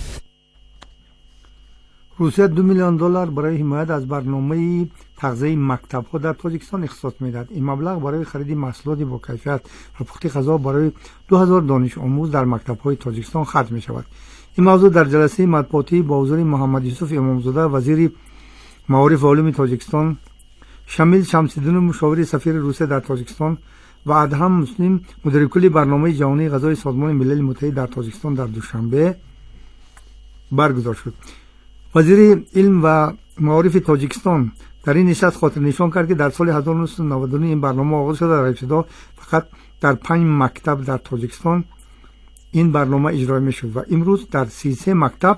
روسیه $2 میلیون برای حمایت از برنامه تغذیه مکتب‌ها در تاجیکستان اختصاص می‌دهد. این مبلغ برای خرید محصولات با کیفیت و پخت غذا برای 2000 دانش آموز در مکتب‌های تاجیکستان خرج می‌شود. این موضوع در جلسه مطبوعاتی با حضور محمد یوسف امامزاده وزیر معارف و علوم تاجیکستان، شمیل شمس‌الدین مشاور سفیر روسیه در تاجیکستان و ادهم مسلم مدیر کل برنامه جهانی غذای سازمان ملل متحد در تاجیکستان در دوشنبه برگزار شد. وزیر علم و معارف تاجیکستان در این نشست خاطر نشان کرد که در سال 1999 این برنامه آغاز شده. در ابتدا فقط در 5 مکتب در تاجیکستان این برنامه اجرا می شد و امروز در 33 مکتب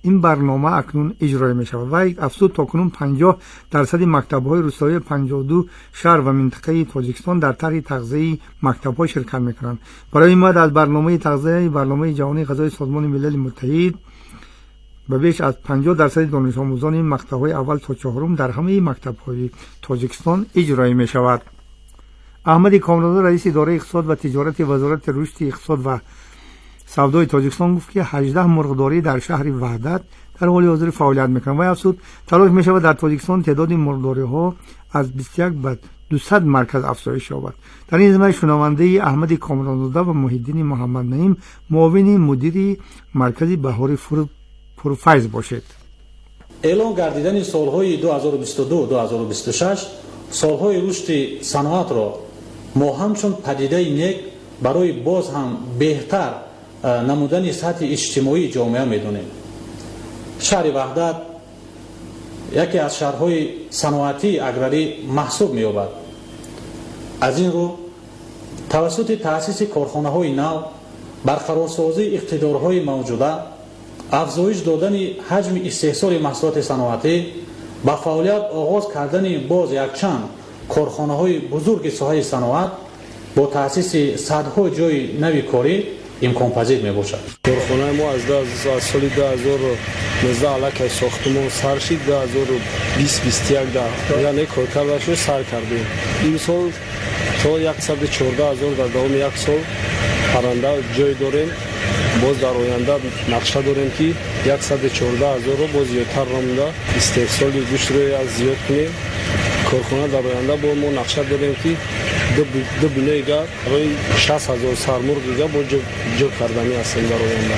این برنامه اکنون اجرا می شود و افزود تاکنون 50% مکتب‌های روستایی 52 شهر و منطقه تاجیکستان در طرح تغذیه مکتب‌ها شرکت می‌کنند. برای این مورد از برنامه تغذیه برنامه جهانی غذای سازمان ملل متحد به بیش از 50% دانش آموزان این مکتب‌های اول تا چهارم در همه مکتب‌های تاجیکستان اجرا می‌شود. احمد کامرانزاده رئیس اداره اقتصاد و تجارت وزارت رشد اقتصاد و سودای تاجیکستان گفت که 18 مرغداری در شهر وحدت در حال حاضر فعالیت می‌کنند و افزود تلاش می‌شود در تاجیکستان تعداد مرغداری‌ها از 21 به 200 مرکز افزایش یابد. در این زمینه شنونده احمد کامرانزاده و محیدین محمد نعیم معاون مدیر مرکز بهار پروفایز باشد. اعلام گردیدن سالهای 2022-2026 سالهای رشد صنعت را ما همچون پدیده نیک برای باز هم بهتر نمودن سطح اجتماعی جامعه می‌دانیم. شهر وحدت یکی از شهرهای صنعتی اگراری محسوب می‌یابد. از این رو توسط تأسیس کارخانه‌های نو، برقرارسازی اقتدارهای موجوده، افزایش دادن حجم استحصال محصولات صنعتی، با فعالیت آغاز کردن باز یک چند کارخانه‌های بزرگ ساحه صنعت با تأسیس صدها جای نوی کاری امکان پذیر می باشد. کارخانه ما از سال 2019 علاقه ساختمان سر شد، 2020-21 یعنی کارکردش رو سر کردیم. این سال تا 114,000 در دوام یک سال پرنده جای داریم. باز در آینده نقشه داریم که 114,000 رو باز زیادتر رامونده استحصال گوشت رو از زیاد کنیم. کارخانه در آینده با ما نقشه داریم که دو بینه دیگر برای 60,000 سرمرغ دیگر با جو کردنی هستیم در آینده.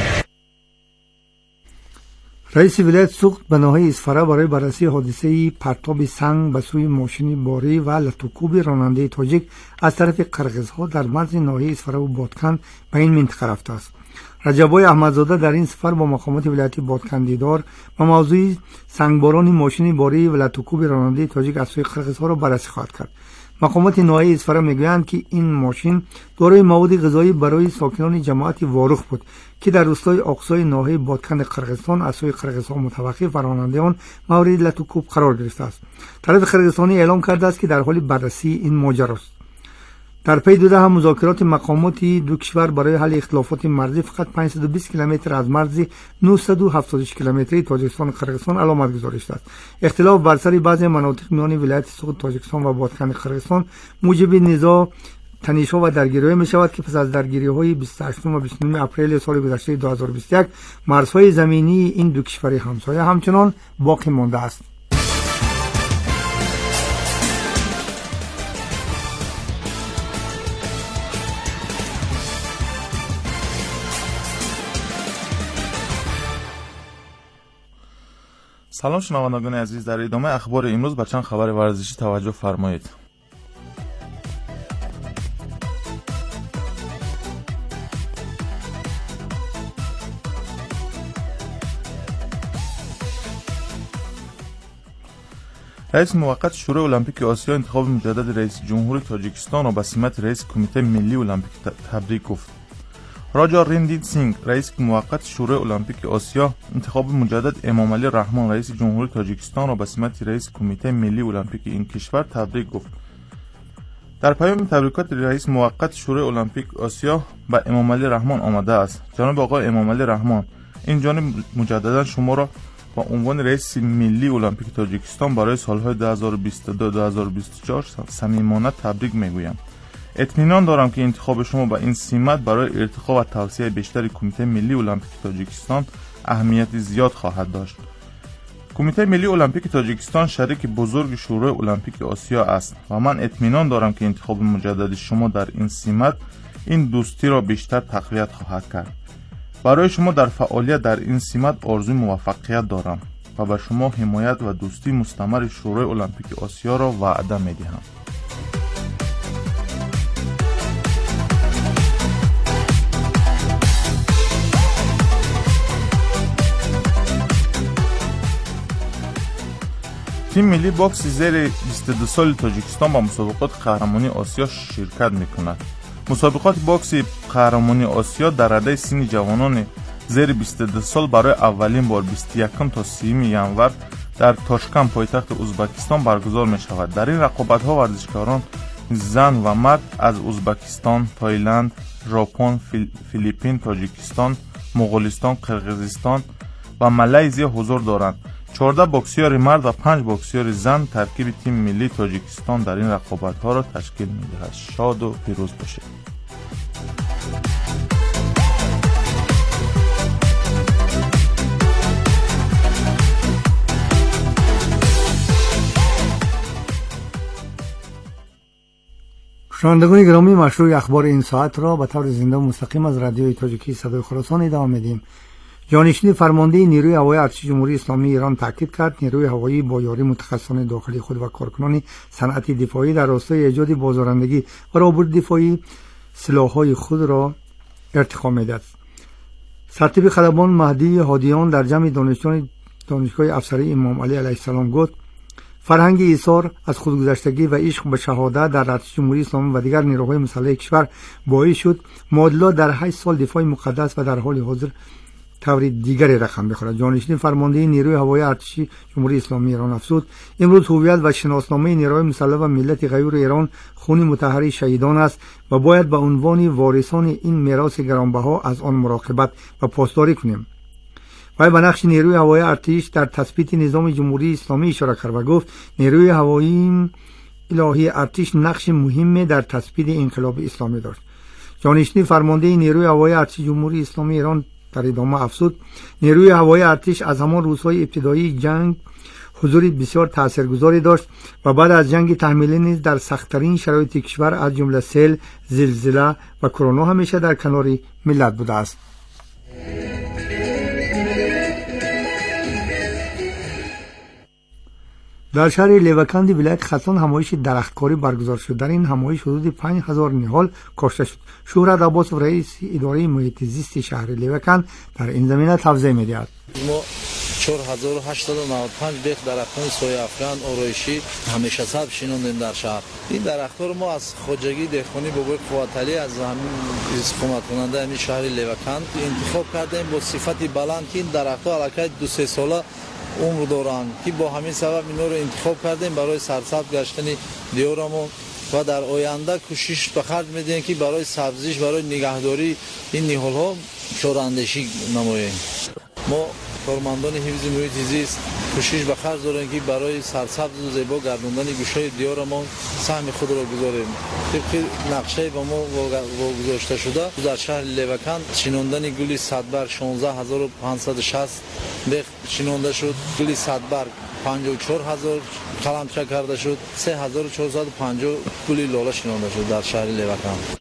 رئیس ولایت سوخت به ناحیه اسفره برای بررسی حادثه پرتاب سنگ به سوی ماشین باری و لطوکوب راننده تاجیک از طرف قرقیزها در مرز ناحیه اسفره و بادکن به این منطقه رفته است. رجبای احمدزاده در این سفر با مقامات ولایت بادکن دیدار و موضوع سنگباران ماشین باری و لطوکوب راننده تاجیک از سوی قرقیزها را بررسی خواهد کرد. مقامات ناحیه اسفره میگویند که این ماشین دارای مواد غذایی برای ساکنان جماعت واروخ بود که در روستای اقصای ناحیه بادکن قرقیزستان از سوی قرقیزها متوقف و راننده آن مورد لطوکوب قرار گرفته است. طرف قرقیزستانی اعلام کرده است که در حال بررسی این ماجرا است. در پی داده هم مذاکرات مقامات دو کشور برای حل اختلافات مرزی فقط 520 کیلومتر از مرز 976 کیلومتری تاجیکستان و قرقیزستان علامت گذاری شده است. اختلاف بر سر بعضی مناطق میان ولایت سوخت تاجیکستان و بادکن قرقیزستان موجب نزاع، تنش‌ها و درگیری‌ها می‌شود که پس از درگیری‌های 28 و 29 اپریل سال گذشته 2021 مرزهای زمینی این دو کشور همسایه همچنان باقی مانده است. سلام شنوندگان عزیز، در ادامه اخبار امروز به چند خبر ورزشی توجه فرمایید. رئیس موقت شورای المپیک آسیا انتخاب مجدد رئیس جمهور تاجیکستان را به سمت رئیس کمیته ملی المپیک تبریک گفت. راجا رندیت سینگ رئیس موقت شورای المپیک آسیا انتخاب مجدد امام علی رحمان رئیس جمهور تاجیکستان را به سمت رئیس کمیته ملی المپیک این کشور تبریک گفت. در پیام تبریکات رئیس موقت شورای المپیک آسیا به امام علی رحمان آمده است: جناب آقای امام علی رحمان، این جانب مجددا شما را با عنوان رئیس ملی المپیک تاجیکستان برای سالهای 2022-2024 صمیمانه تبریک میگویم. اطمینان دارم که انتخاب شما به این سمت برای ارتقا و توسعه بیشتر کمیته ملی المپیک تاجیکستان اهمیت زیاد خواهد داشت. کمیته ملی المپیک تاجیکستان شریک بزرگ شورای المپیک آسیا است و من اطمینان دارم که انتخاب مجدد شما در این سمت این دوستی را بیشتر تقویت خواهد کرد. برای شما در فعالیت در این سمت آرزوی موفقیت دارم و به شما حمایت و دوستی مستمر شورای المپیک آسیا را وعده می‌دهم. تیم ملی باکس زیر 22 سال تاجیکستان با مسابقات قهرمانی آسیا شرکت می‌کند. مسابقات باکس قهرمانی آسیا در رده سن جوانان زیر 22 سال برای اولین بار 21 تا 30 ینور در تاشکند پایتخت ازبکستان برگزار می شود. در این رقابت ها ورزشکاران زن و مرد از ازبکستان، تایلند، ژاپن، فیلیپین، تاجیکستان، مغولستان، قرقیزستان و مالزی حضور دارند. 14 بوکسور مرد و 5 بوکسور زن ترکیب تیم ملی تاجیکستان در این رقابت ها را تشکیل می دهد. شاد و پیروز باشید. شنوندگان گرامی، مشروع اخبار این ساعت را به طور زنده و مستقیم از رادیوی تاجیکی صدای خراسان ادامه میدیم. جانشین فرمانده نیروی هوایی ارتش جمهوری اسلامی ایران تاکید کرد نیروی هوایی با یاری متخصصان داخلی خود و کارکنان صنعت دفاعی در راستای ایجاد بازارندگی و رابط دفاعی سلاح‌های خود را ارتقا می‌دهد. سرتیپ خلبان مهدی هادیان در جمع دانشجویان دانشگاه افسری امام علی علیه السلام گفت فرهنگ ایثار از خودگذشتگی و عشق به شهادت در ارتش جمهوری اسلامی و دیگر نیروهای مسلح کشور باعث شد معادلات در 8 سال دفاع مقدس و در حال حاضر طور دیگری رقم بخورد. جانشین فرمانده نیروی هوایی ارتش جمهوری اسلامی ایران افزود امروز هویت و شناسنامه نیروهای مسلح و ملت غیور ایران خون مطهر شهیدان است و باید به عنوان وارثان این میراث گرانبها از آن مراقبت و پاسداری کنیم. وی به نقش نیروی هوایی ارتش در تثبیت نظام جمهوری اسلامی اشاره کرد و گفت نیروی هوایی الهی ارتش نقش مهمی در تثبیت انقلاب اسلامی داشت. جانشین فرمانده نیروی هوایی ارتش جمهوری اسلامی ایران در ادامه افزود نیروی هوایی ارتش از همان روزهای ابتدایی جنگ حضور بسیار تاثیرگذاری داشت و بعد از جنگ تحمیلی نیز در سخت‌ترین شرایط کشور از جمله سیل، زلزله و کرونا همیشه در کنار ملت بوده است. در شهر لیوکند ولایت ختلان همایش درختکاری برگزار شد. در این همایش حدود 5000 نهال کاشته شد. شهرت عباس رئیس اداره محیط زیست شهر لیوکند در این زمینه توضیح می‌دهد. ما 4895 بیخ درختان سایه افغان آرایشی همیشه سبز شنوندیم در شهر. این درخت‌ها رو ما از خواجگی دهقانی بابای قوتعلی از همین حکومت کننده همین شهر لیوکند انتخاب کردیم با صفت بلند که این درخت‌ها علاقه 2-3 ساله عمر دارند که با همین سبب اینا رو انتخاب کردیم برای سرسبز گشتن دیارمون و در آینده کوشش به خرج میدیم که برای سبزیش برای نگهداری این نهال‌ها شوراندیشی نماییم. ما کارمندان حفظ محیط زیست کوشش به خرج داریم که برای سرسبز و زیبا گرداندن گوشه دیارمون سهم خود را گذاریم. طبق نقشه با ما گذاشته شده در شهر لیوکند شنوندن گل صدبرگ 16560 بیخ شنونده شد. گل صدبرگ 54000 قلمچه کرده شد. 3450 گل لاله شنونده شد در شهر لیوکند.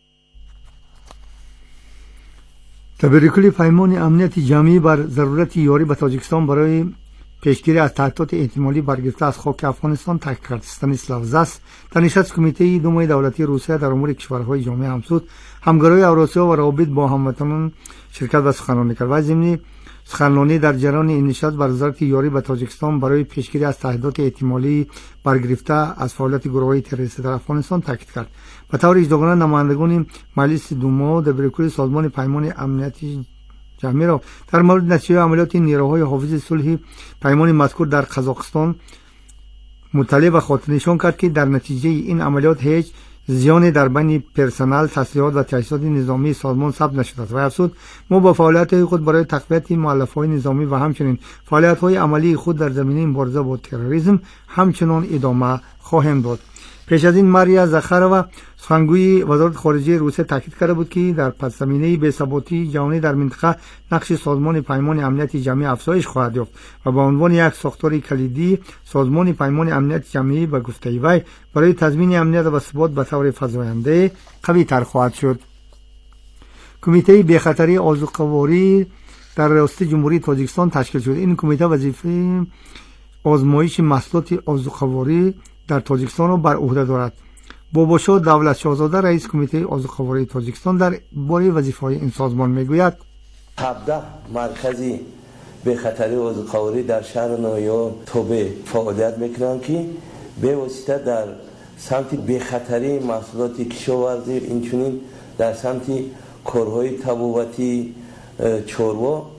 تبریکلی پیمان امنیت جمعی بر ضرورت یاری به تاجیکستان برای پیشگیری از تهدیدات احتمالی برگرفته از خاک افغانستان تاکید کرد. استانیسلاو لوزاس در نشست کمیته دومای دولتی روسیه در امور کشورهای جامعه همسود همکاری اوراسیا و روابط با هموطنان شرکت و سخنرانی کرد. و ضمن سخنرانی در جریان این نشست بر ضرورت یاری به تاجیکستان برای پیشگیری از تهدیدات احتمالی برگرفته از فعالیت گروه‌های تروریستی در افغانستان تاکید کرد. به طور اجداگانه نمایندگان مجلس دوما در بریکوری سازمان پیمان امنیتی جمعی را در مورد نتیجه عملیات نیروهای حافظ صلح پیمان مذکور در قزاقستان مطلع و خاطر نشان کرد که در نتیجه این عملیات هیچ زیانی در بین پرسنل، تسلیحات و تجهیزات نظامی سازمان ثبت نشده است. و افزود ما با فعالیت‌های خود برای تقویت مؤلفه‌های نظامی و همچنین فعالیت‌های عملی خود در زمینه مبارزه با تروریسم همچنان ادامه خواهیم داد. پیش از این ماریا زخاروا سخنگوی وزارت خارجه روسیه تاکید کرده بود که در پس زمینه بی‌ثباتی جهانی در منطقه نقش سازمان پیمان امنیت جمعی افزایش خواهد یافت و به عنوان یک ساختار کلیدی سازمان پیمان امنیت جمعی به گفته وی برای تضمین امنیت و ثبات به طور فزاینده قوی تر خواهد شد. کمیته بی‌خطری آذوقه‌واری در ریاست جمهوری تاجیکستان تشکیل شد. این کمیته وظیفه آزمایش محصولات آذوقه‌واری در تاجیکستان را بر عهده دارد. باباشاه دولت شاهزاده رئیس کمیته آذوقه‌واری تاجیکستان در باره وظیفه‌های این سازمان میگوید 17 مرکزی به خطر آذوقه‌واری در شهر نویا توبه فعالیت میکنند که به واسطه در سمت به خطری محصولات کشاورزی اینچنین در سمت کارهای طبابتی چوروا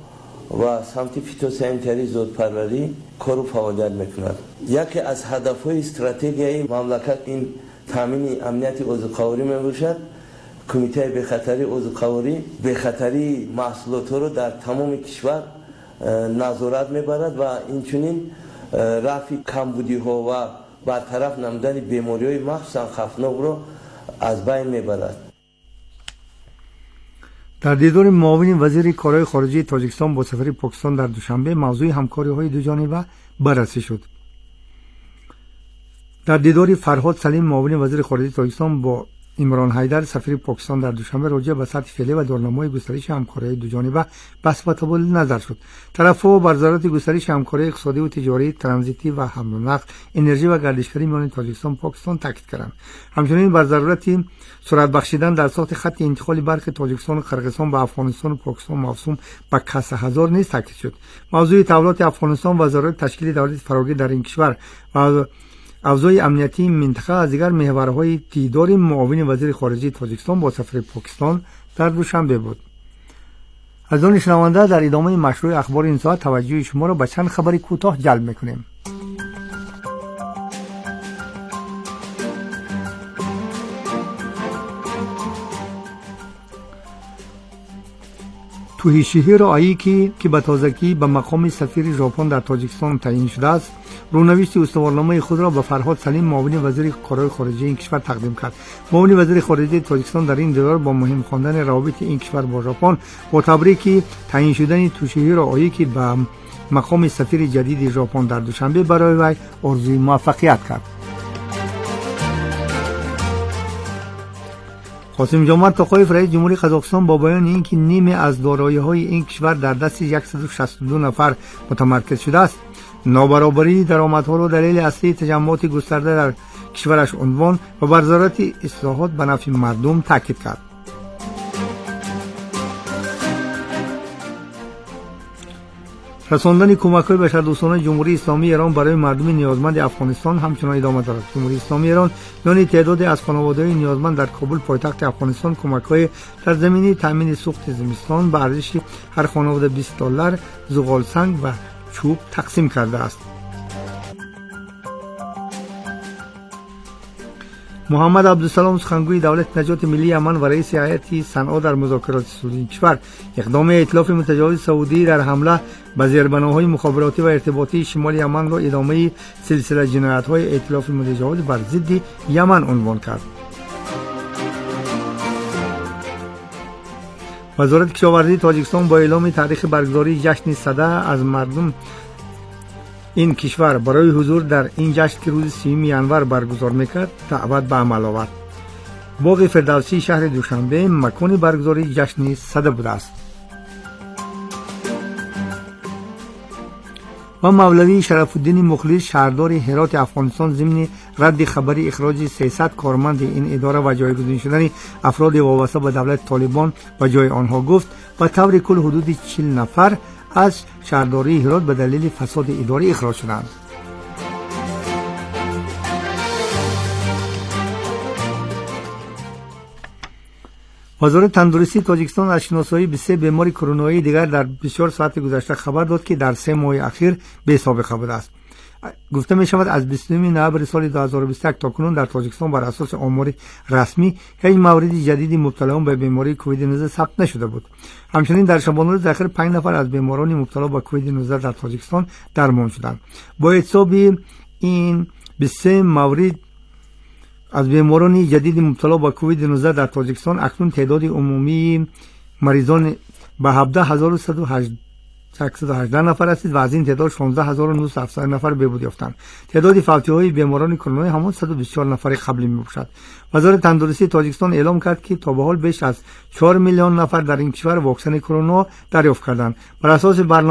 و سمت فیتوسانیتری زودپروری کار و فعالیت میکند. یکی از هدفهای استراتژیایی مملکت این تامین امنیت عضوقواری میباشد. کمیته بخطری عضوقواری بخطری محصولات رو در تمام کشور نظارت میبرد و اینچنین رفع کمبودی ها و برطرف نمودن بیماری های مخصوصا خطرناک رو از بین میبرد. در دیدار معاون وزیر کارهای خارجه تاجیکستان با سفیر پاکستان در دوشنبه موضوع همکاری‌های دوجانبه بررسی شد. در دیدار فرهاد سلیم معاون وزیر خارجه تاجیکستان با عمران حیدر سفیر پاکستان در دوشنبه راجع به سطح فعلی و دورنمای گسترش همکاری دوجانبه بحث و تبادل نظر شد. طرف‌ها بر ضرورت گسترش همکاری اقتصادی و تجاری، ترانزیتی و حمل و نقل، انرژی و گردشگری میان تاجیکستان و پاکستان تاکید کردند. همچنین بر ضرورت سرعت بخشیدن در ساخت خط انتقال برق تاجیکستان و قرقیزستان به افغانستان و پاکستان موسوم به کسر هزار نیز تاکید شد. موضوع تحولات افغانستان و ضرورت تشکیل دولت فراگیر در این کشور و افزای امنیتی منطقه از دیگر محورهای دیدار معاون وزیر خارجه تاجیکستان با سفیر پاکستان در دوشنبه بود. از آن شنونده در ادامه مشروع اخبار این ساعت توجه شما را به چند خبر کوتاه جلب می‌کنیم. توهیشیهیرو آیکی که به تازگی به مقام سفیر ژاپن در تاجیکستان تعیین شده است، رونوشت استوارنامه خود را به فرهاد سلیم معاون وزیر کارهای خارجه این کشور تقدیم کرد. معاون وزیر خارجه تاجیکستان در این دیدار با مهم خواندن روابط این کشور با ژاپن با تبریک تعیین شدن توهیشیهیرو آیکی به مقام سفیر جدید ژاپن در دوشنبه برای وی آرزوی موفقیت کرد. قاسم جمعت توقایف رئیس جمهوری قزاقستان با بیان اینکه نیمه از دارایی‌های این کشور در دست 162 نفر متمرکز شده است، نابرابری درآمدها را دلیل اصلی تجمعات گسترده در کشورش عنوان و بر ضرورت اصلاحات به نفع مردم تاکید کرد. رساندن کمک‌های بشردوستانه جمهوری اسلامی ایران برای مردم نیازمند افغانستان همچنان ادامه دارد. جمهوری اسلامی ایران یعنی تعداد از خانواده‌های نیازمند در کابل پایتخت افغانستان کمک‌های در زمینه تامین سوخت زمستان به ارزش هر خانواده $20 زغال سنگ و چوب تقسیم کرده است. محمد عبدالسلام سخنگوی دولت نجات ملی یمن و رئیس هیئت صنعا در مذاکرات صلحی کشور اقدام ائتلاف متجاوز سعودی در حمله به زیربناهای مخابراتی و ارتباطی شمال یمن را ادامه سلسله جنایت‌های ائتلاف متجاوز بر ضد یمن عنوان کرد. وزارت کشاورزی تاجیکستان با اعلام تاریخ برگزاری جشن صده از مردم این کشور برای حضور در این جشن که روز 30 ینور برگزار میکرد دعوت به عمل آورد. باغ فردوسی شهر دوشنبه مکان برگزاری جشن صده بوده است. و مولوی شرف الدین مخلص شهردار هرات افغانستان ضمن رد خبر اخراج 300 کارمند این اداره و جایگزین شدن افراد وابسته به دولت طالبان و جای آنها گفت و طور کل حدود 40 نفر از شهرداری هرات به دلیل فساد اداری اخراج شدند. وزارت تندرستی تاجیکستان از شناسایی به 3 بیماری کرونایی دیگر در 24 ساعت گذشته خبر داد که در 3 ماه اخیر به سابقه بوده است. گفته می شود از 29 نوامبر سال 2021 تا کنون در تاجیکستان بر اساس آمار رسمی هیچ مورد جدیدی مبتلا به بیماری کووید 19 ثبت نشده بود. همچنین در شبانه روز اخیر 5 نفر از بیماران مبتلا به کووید 19 در تاجیکستان درمان شدند. با حساب این 23 مورد از بیماران جدید مبتلا به کووید 19 در تاجیکستان اکنون تعداد عمومی مریضان به 17118 نفر است و از این تعداد 16970 نفر بهبود یافتند. تعداد فوتی‌های بیماران کرونا همان 124 نفر قبلی میباشد. وزارت تندرستی تاجیکستان اعلام کرد که تا به حال بیش از 4 میلیون نفر در این کشور واکسن کرونا دریافت کردند. بر اساس برنامه